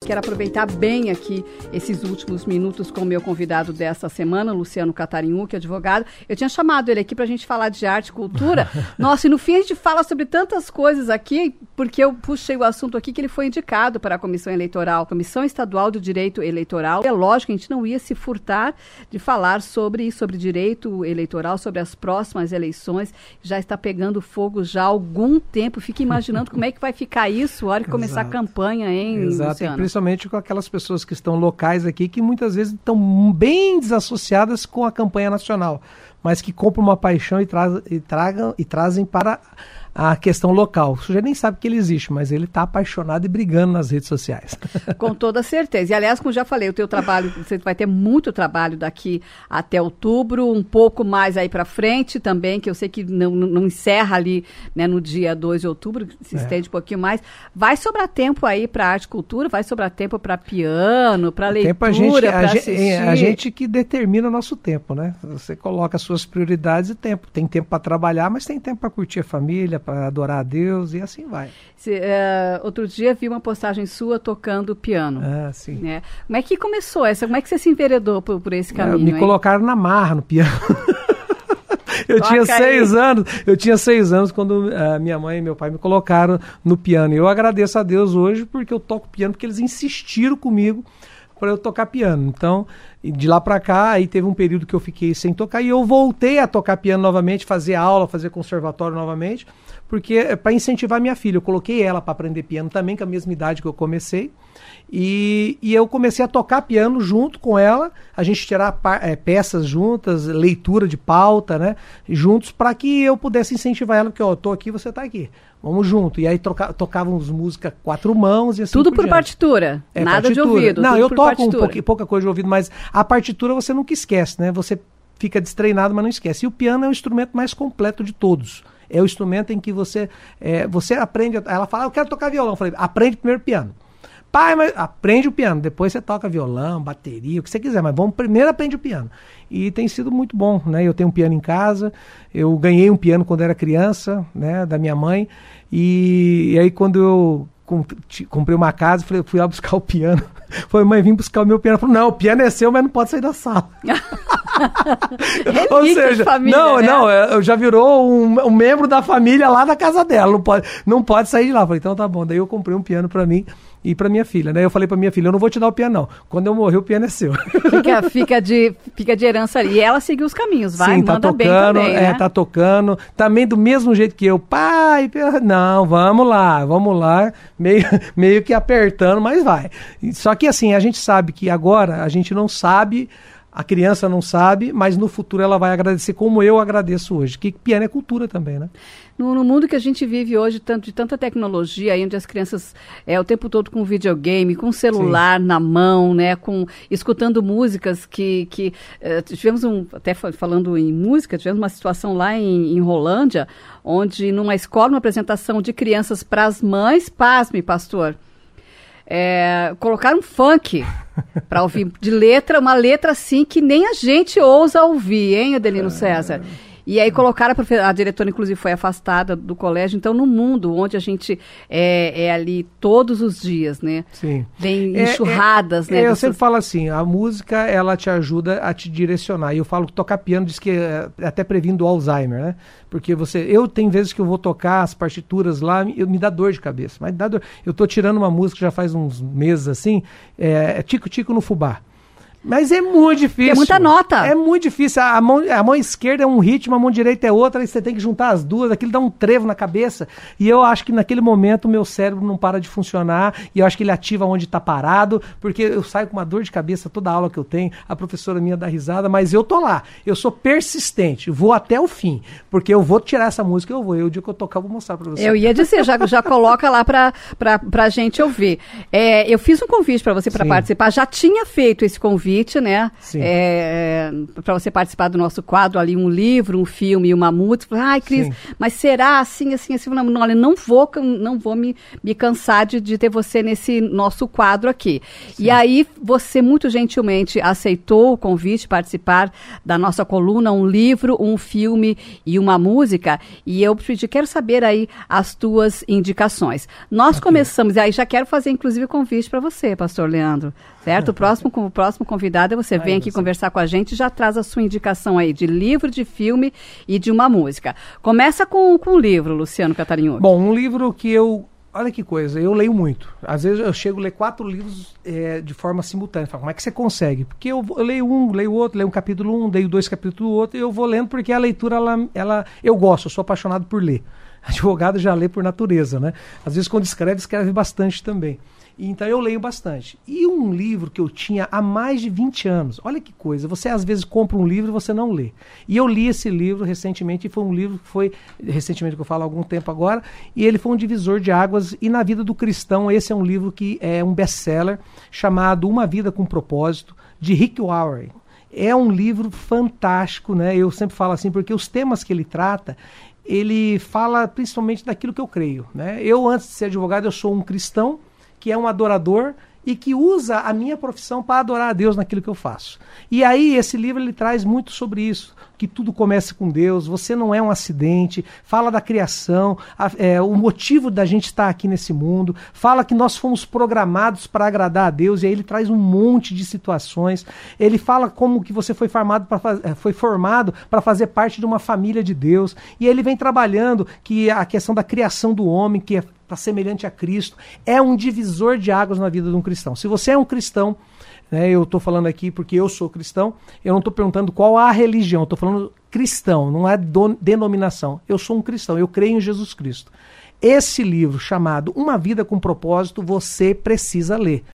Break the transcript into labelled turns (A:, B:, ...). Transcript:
A: quero aproveitar bem aqui esses últimos minutos com o meu convidado desta semana, Luciano Catarinhuc, advogado. Eu tinha chamado ele aqui para a gente falar de arte e cultura. Nossa, e no fim a gente fala sobre tantas coisas aqui, porque eu puxei o assunto aqui que ele foi indicado para a Comissão Eleitoral, Comissão Estadual do Direito Eleitoral. É lógico que a gente não ia se furtar de falar sobre direito eleitoral, sobre as próximas eleições. Já está pegando fogo já há algum tempo. Fica imaginando como é que vai ficar isso na hora que começar a campanha, hein,
B: Exato,
A: Luciano?
B: e principalmente com aquelas pessoas que estão locais aqui, que muitas vezes estão bem desassociadas com a campanha nacional, mas que compram uma paixão e trazem para a questão local. O sujeito nem sabe que ele existe, mas ele está apaixonado e brigando nas redes sociais.
A: Com toda certeza. E, aliás, como já falei, o teu trabalho, você vai ter muito trabalho daqui até outubro, um pouco mais aí para frente também, que eu sei que não encerra ali, né, no dia 2 de outubro, se estende um pouquinho mais. Vai sobrar tempo aí para arte e cultura? Vai sobrar tempo para piano, para leitura, para assistir?
B: A gente que determina o nosso tempo, né? Você coloca as suas prioridades e tempo. Tem tempo para trabalhar, mas tem tempo para curtir a família, para adorar a Deus, e assim vai.
A: Outro dia vi uma postagem sua tocando piano.
B: Ah, sim.
A: Né? Como é que começou essa? Como é que você se enveredou por esse caminho?
B: Me colocaram na marra no piano. Eu tinha 6 anos quando minha mãe e meu pai me colocaram no piano. E eu agradeço a Deus hoje porque eu toco piano, porque eles insistiram comigo para eu tocar piano. Então, de lá para cá, aí teve um período que eu fiquei sem tocar e eu voltei a tocar piano novamente, fazer aula, fazer conservatório novamente, porque para incentivar minha filha. Eu coloquei ela para aprender piano também, com a mesma idade que eu comecei, e eu comecei a tocar piano junto com ela, a gente tirar peças juntas, leitura de pauta, né, juntos, para que eu pudesse incentivar ela, porque eu tô aqui, você tá aqui. Vamos junto. E aí tocávamos música 4 mãos e assim
A: tudo por partitura, nada partitura. De ouvido.
B: Não, eu toco pouca coisa de ouvido, mas a partitura você nunca esquece, né? Você fica destreinado, mas não esquece. E o piano é o instrumento mais completo de todos. É o instrumento em que você aprende. Ela fala, eu quero tocar violão. Eu falei, aprende primeiro piano. Pai, mas aprende o piano, depois você toca violão, bateria, o que você quiser, mas primeiro aprende o piano. E tem sido muito bom, né? Eu tenho um piano em casa, eu ganhei um piano quando era criança, né, da minha mãe, e aí quando eu comprei uma casa, fui lá buscar o piano. Falei, mãe, vim buscar o meu piano. Falei, não, o piano é seu, mas não pode sair da sala. Ou seja, família, né? Já virou um membro da família lá da casa dela, não pode sair de lá. Falei, então tá bom. Daí eu comprei um piano pra mim e pra minha filha, né? Eu falei pra minha filha, eu não vou te dar o piano, não. Quando eu morrer, o piano é seu. Fica de herança ali. E ela seguiu os caminhos, vai, sim, manda bem também, né? Tá tocando. Também do mesmo jeito que eu. Pai, não, vamos lá. Meio que apertando, mas vai. Só que assim, a gente sabe que agora a gente não sabe, a criança não sabe, mas no futuro ela vai agradecer como eu agradeço hoje, que piano é cultura também, né?
A: No mundo que a gente vive hoje, de tanta tecnologia, onde as crianças o tempo todo com videogame, com celular, sim, na mão, né, escutando músicas que tivemos até falando em música, tivemos uma situação lá em Rolândia, onde numa escola, uma apresentação de crianças para as mães, pasme, pastor, colocaram funk para ouvir de letra, uma letra assim que nem a gente ousa ouvir, hein, Adelino César? E aí colocaram, a diretora inclusive foi afastada do colégio. Então no mundo onde a gente é ali todos os dias, né? Sim. Vem enxurradas, né?
B: Eu sempre falo assim, a música ela te ajuda a te direcionar. E eu falo que tocar piano diz que até previne o Alzheimer, né? Porque eu tenho vezes que eu vou tocar as partituras lá, me dá dor de cabeça. Mas dá dor. Eu tô tirando uma música já faz uns meses assim, Tico-Tico no Fubá. Mas é muito difícil.
A: É muita nota.
B: É muito difícil. A mão esquerda é um ritmo, a mão direita é outra, aí você tem que juntar as duas, aquilo dá um trevo na cabeça. E eu acho que naquele momento o meu cérebro não para de funcionar, e eu acho que ele ativa onde está parado, porque eu saio com uma dor de cabeça toda a aula que eu tenho, a professora minha dá risada, mas eu tô lá. Eu sou persistente, vou até o fim, porque eu vou tirar essa música, o dia que eu tocar eu vou mostrar para você.
A: Eu ia dizer, já coloca lá pra gente ouvir. Eu fiz um convite para você para participar, já tinha feito esse convite convite, né? Para você participar do nosso quadro ali, um livro, um filme e uma música. Ai, Cris, mas será assim? Não, olha, não vou me cansar de ter você nesse nosso quadro aqui. Sim. E aí, você muito gentilmente aceitou o convite, participar da nossa coluna, um livro, um filme e uma música. E eu quero saber aí as tuas indicações. Nós começamos, e aí já quero fazer inclusive o convite para você, pastor Leandro, certo? O próximo convidado é você. Vem aqui conversar com a gente e já traz a sua indicação aí de livro, de filme e de uma música. Começa com um livro, Luciano Catarinhucchi.
B: Bom, um livro que olha que coisa, eu leio muito. Às vezes eu chego a ler 4 livros de forma simultânea. Falo, como é que você consegue? Porque eu leio um, leio outro, leio um capítulo 1, leio 2 capítulos do outro, e eu vou lendo porque a leitura, eu gosto, eu sou apaixonado por ler. Advogado já lê por natureza, né? Às vezes quando escreve bastante também. Então eu leio bastante. E um livro que eu tinha há mais de 20 anos, olha que coisa, você às vezes compra um livro e você não lê. E eu li esse livro recentemente, e foi um livro que foi, recentemente que eu falo há algum tempo agora, e ele foi um divisor de águas, e na vida do cristão, esse é um livro que é um best-seller, chamado Uma Vida com Propósito, de Rick Warren. É um livro fantástico, né? Eu sempre falo assim, porque os temas que ele trata, ele fala principalmente daquilo que eu creio, né? Eu, antes de ser advogado, eu sou um cristão, que é um adorador e que usa a minha profissão para adorar a Deus naquilo que eu faço. E aí esse livro ele traz muito sobre isso, que tudo começa com Deus, você não é um acidente, fala da criação, o motivo da gente estar aqui nesse mundo, fala que nós fomos programados para agradar a Deus, e aí ele traz um monte de situações, ele fala como que você foi formado para fazer parte de uma família de Deus, e ele vem trabalhando que a questão da criação do homem, que é para semelhante a Cristo, é um divisor de águas na vida de um cristão. Se você é um cristão, né, eu estou falando aqui porque eu sou cristão, eu não estou perguntando qual a religião, eu estou falando cristão, não é denominação. Eu sou um cristão, eu creio em Jesus Cristo. Esse livro chamado Uma Vida com Propósito, você precisa ler.